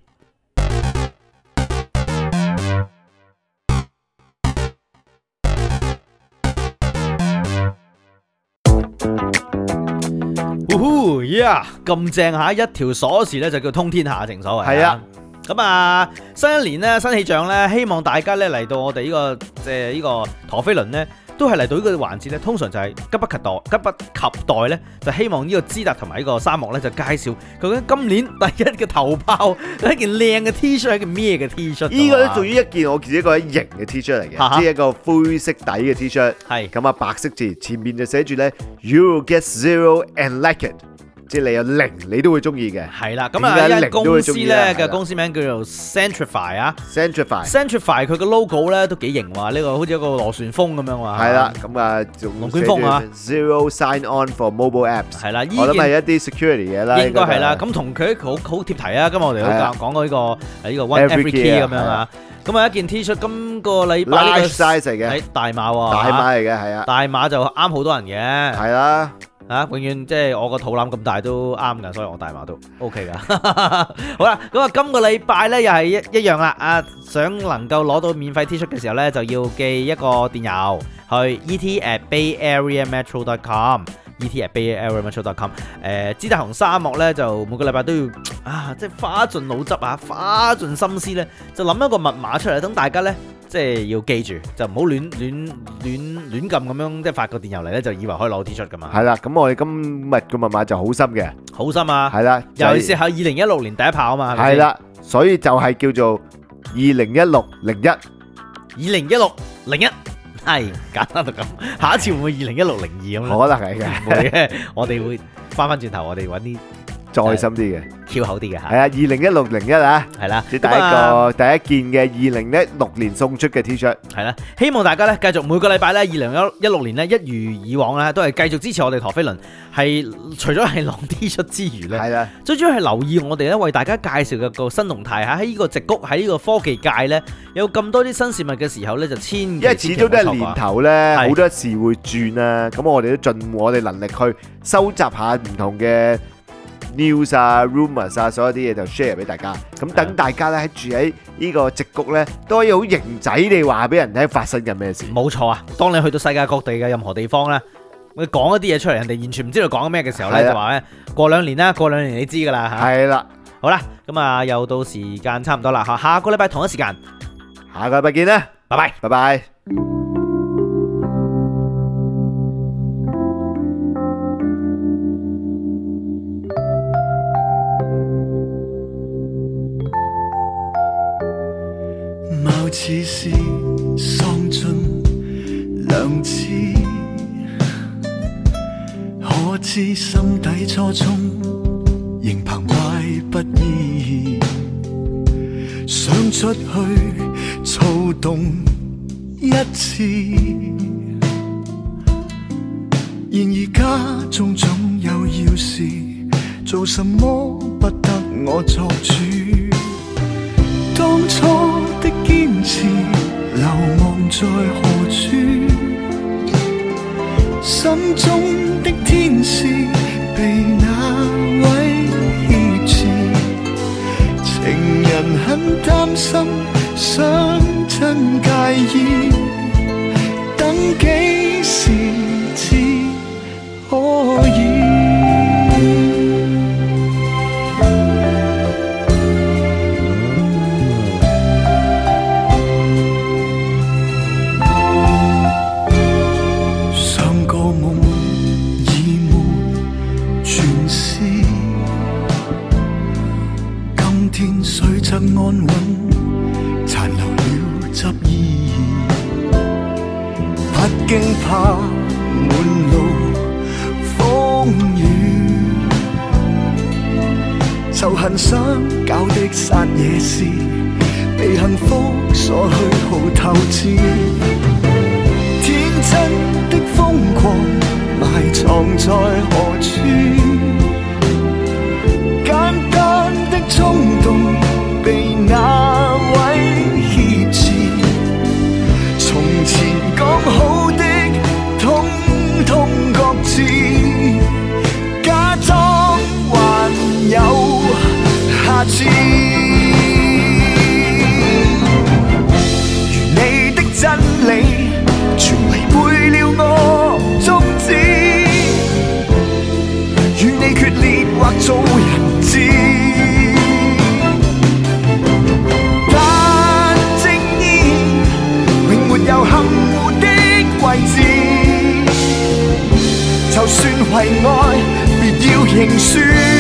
咁正嚇，一條鎖匙咧就叫通天下，正所謂。 係啊。 咁啊，新一年咧，新氣象咧，希望大家咧嚟到我哋呢個即係呢個陀飛輪咧，都係嚟到呢個環節咧，通常就係急不及待咧，就希望呢個知達同埋呢個沙漠咧就介紹究竟今年第一嘅頭炮係一件靚嘅 T 恤，係一件咩嘅 T 恤？ 呢個咧屬於一件我自己覺得型嘅 T 恤嚟嘅，即係一個灰色底嘅 T 恤，係咁啊白色字，前面就寫住咧 You get zero and like it。 即係你有0你都會中意嘅。 係啦，咁啊點解一間零都會公司鍾意咧係啦咧嘅公司名叫做 Centrify 啊 Centrify ，Centrify 佢個 logo 咧都幾型喎，呢個好似一個螺旋風咁樣喎。 係啦，咁啊仲龍捲風啊 ，Zero sign on for mobile apps。 係啦， 我諗係件一啲 security 嘢啦， 應該係啦。 應該咁同佢好貼題啊，今日我哋都係啊講過呢個One Every Every Key Key 啊咁樣啊。咁啊一件 T 恤，今個禮拜呢 large 個 size 嚟嘅， 喺大碼喎， 大碼嚟嘅，係啊， 大碼就啱好多人嘅。 係啦， 永遠即係我個肚腩咁大都啱㗎，所以我大碼都 OK 㗎。好啦，咁啊，今個禮拜咧又係一樣啦。想能夠攞到免費 T 恤嘅時候咧，就要寄一個電郵去 et@bayareametro.com。et@bayareametro.com。資達同沙漠咧就每個禮拜都要即係花盡腦汁花盡心思咧，就諗一個密碼出嚟，等大家咧。即係要記住，就唔好亂撳咁樣，即係發個電郵嚟咧，就以為可以攞 T 恤噶嘛。 係啦，咁我哋今日嘅密碼就好深嘅， 好深啊！ 係啦， 尤其是喺2016年第一炮啊嘛。 係啦，所以就係叫做201601。 201601係簡單到咁，下一次會唔會201602咁咧？ 可能係嘅， 唔會嘅，我哋會翻轉頭，我哋揾啲再深啲嘅， 翹口啲嘅嚇。 係啊，201601啊， 係啦， 即係第一件嘅2016年送出嘅 T 恤， 係啦，希望大家咧繼續每個禮拜咧2016年咧一如以往咧，都係繼續支持我哋陀飛輪。係除咗係攞 T 恤之餘咧， 係啦， 最主要係留意我哋咧為大家介紹嘅個新動態嚇，喺呢個矽谷喺呢個科技界咧有咁多啲新事物嘅時候咧，就因為始終都係年頭咧，好多事會轉啊，咁我哋都盡我哋能力去收集下唔同嘅 news 啊、rumors 啊，所有啲嘢就 share 俾大家。咁等大家咧喺住喺呢個矽谷咧，都可以好型仔地話俾人聽發生緊咩事。 冇錯啊！當你去到世界各地嘅任何地方咧，你講一啲嘢出嚟，人哋完全唔知道講緊咩嘅時候咧，就話咧過兩年你知㗎啦嚇。 係啦， 好啦，咁啊又到時間差唔多啦嚇，下個禮拜同一時間， 下個禮拜見啦， 拜拜， 拜拜。 貌似是喪盡良知，可知心底初衷仍澎湃不已，想出去躁動一次，然而家中總有要事，做什麼不得我作主，當初的堅持流亡在何處，心中的天使被那位挾持，情人很擔心，想真介意，等幾時至可以。安穩殘留了執意，不驚怕滿路風雨，就很想搞的殺野事，被幸福所虛耗透支，天真的瘋狂埋藏在何處，簡單的衝動被那位挾持，從前講好的統統擱置，假裝還有下次，如你的真理全違背了我宗旨，與你決裂或做人質，有含糊的位置，就算為愛，別要認輸。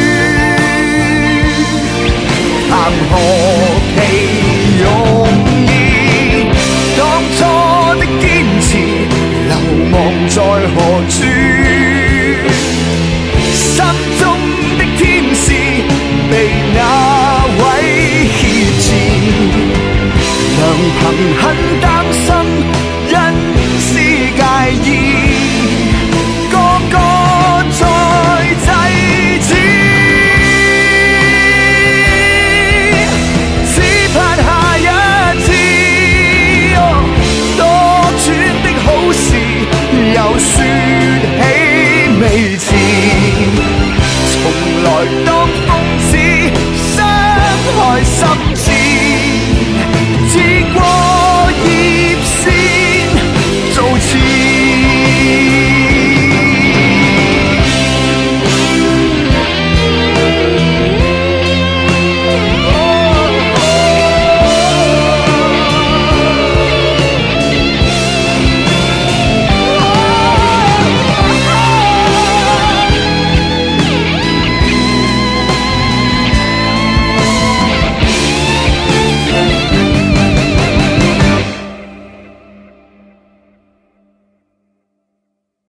談何其容易，當初的堅持，流亡在何處？